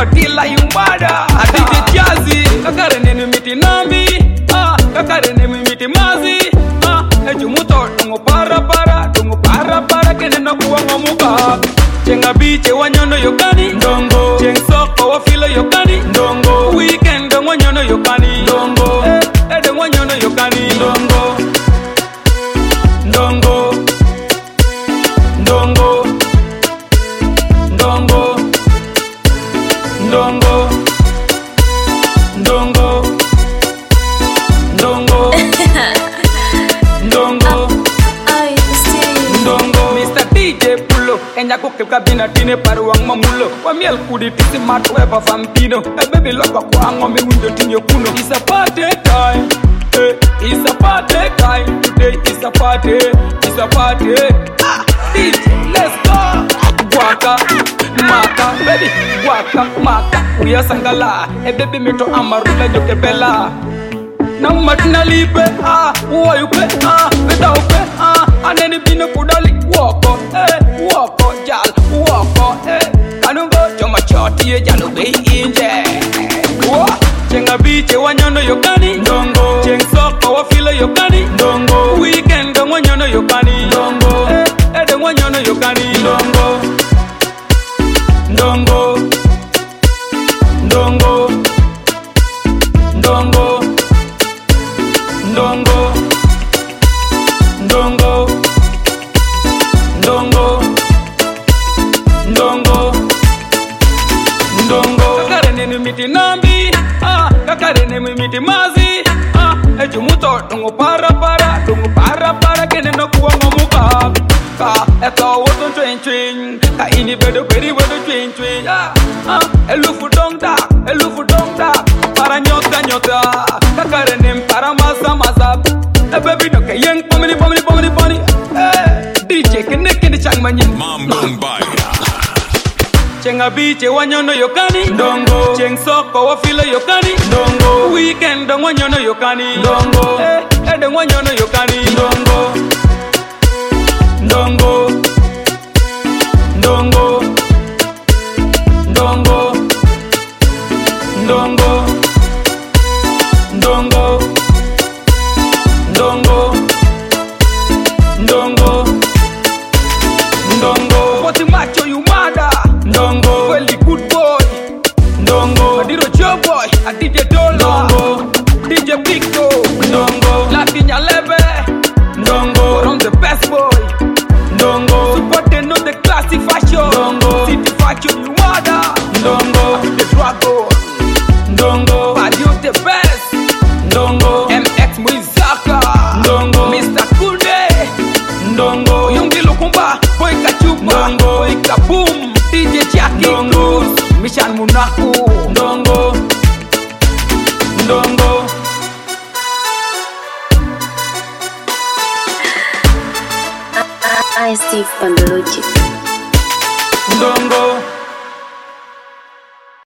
Fatila Yumbada DJ Jazzy kakare nenu miti nambi kakare nenu miti mazi ejumuto tungo para kene na kuwa muka chenga biche wanyono yokani ndongo cheng soko wafilo yokani ndongo weekend wanyono yokani ndongo ede wanyono yokani ndongo ndongo ndongo ndongo ndongo ndongo ndongo ndongo ndongo Mr. DJ Pulo enya ko kebka bina tine parwang mamulo wa miel kudi tisi matwe pa vampino e baby lokwa kwa ngome windo tinyo kuno is a party time it's a party time today is a party DJ let's go waka maka baby waka maka uya sangala e baby mito amarula joke bella na matina lipe uwayupe bedaupe aneni bino kudali woko jal woko anungo choma choti ye jalo be inje chenga biche wanyono yokani ndongo cheng soko wafilo yokani ndongo weekend wanyono yokani ndongo ede wanyono yokani ndongo ndongo ndongo ndongo ndongo ndongo ndongo ndongo ndongo kakare nenu miti nambi kakare nenu miti mazi ejumuto tungo para kene no kuwa ngomuka ka eto woto twen ka ini bedo beri woto twen elufu dongda para nyota kakare nem para masa baby no ke yang pomini DJ kene chang manyin Mambaya chenga biche wanyono yokani ndongo cheng soko wafilo yokani ndongo weekend wanyono yokani ndongo ede wanyono yokani ndongo ndongo ndongo ndongo ndongo ndongo ndongo ndongo ndongo poti macho yumada ndongo really good boy ndongo adiro joe boy a DJ Dola ndongo DJ Pico ndongo Latinya Lebe ndongo from the best boy ndongo support the classic fashion ndongo city fashion yumada ndongo the Drago ndongo value the best ndongo MX Muizaka ndongo Mr. Kunde ndongo Yungi Lukumba boy kachupa ndongo Ikaboom DJ Jackie Cruz Mishan Munaku ndongo ndongo I Steve on the logic ndongo